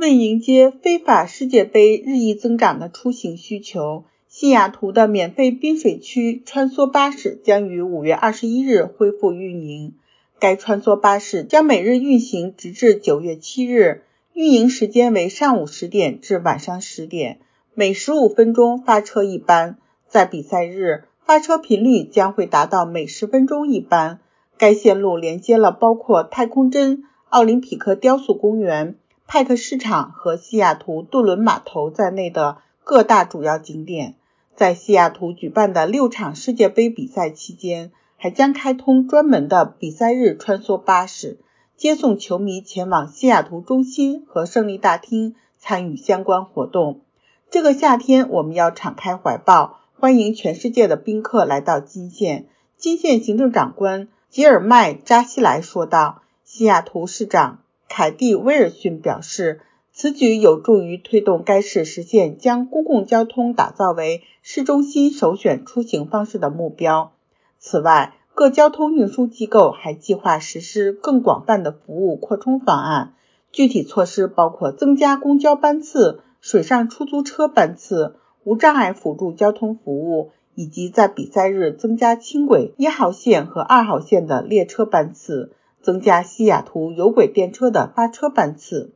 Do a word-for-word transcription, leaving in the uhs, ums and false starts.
为迎接非法世界杯日益增长的出行需求，西雅图的免费滨水区穿梭巴士将于五月二十一日恢复运营。该穿梭巴士将每日运行直至九月七日，运营时间为上午十点至晚上十点，每十五分钟发车一班。在比赛日，发车频率将会达到每十分钟一班。该线路连接了包括太空针、奥林匹克雕塑公园、派克市场和西雅图渡轮码头在内的各大主要景点。在西雅图举办的六场世界杯比赛期间，还将开通专门的比赛日穿梭巴士，接送球迷前往西雅图中心和胜利大厅参与相关活动。这个夏天，我们要敞开怀抱，欢迎全世界的宾客来到金县。金县行政长官吉尔麦·扎西莱说道。西雅图市长凯蒂·威尔逊表示，此举有助于推动该市实现将公共交通打造为市中心首选出行方式的目标。此外，各交通运输机构还计划实施更广泛的服务扩充方案，具体措施包括增加公交班次、水上出租车班次、无障碍辅助交通服务，以及在比赛日增加轻轨一号线和二号线的列车班次，增加西雅图有轨电车的发车班次。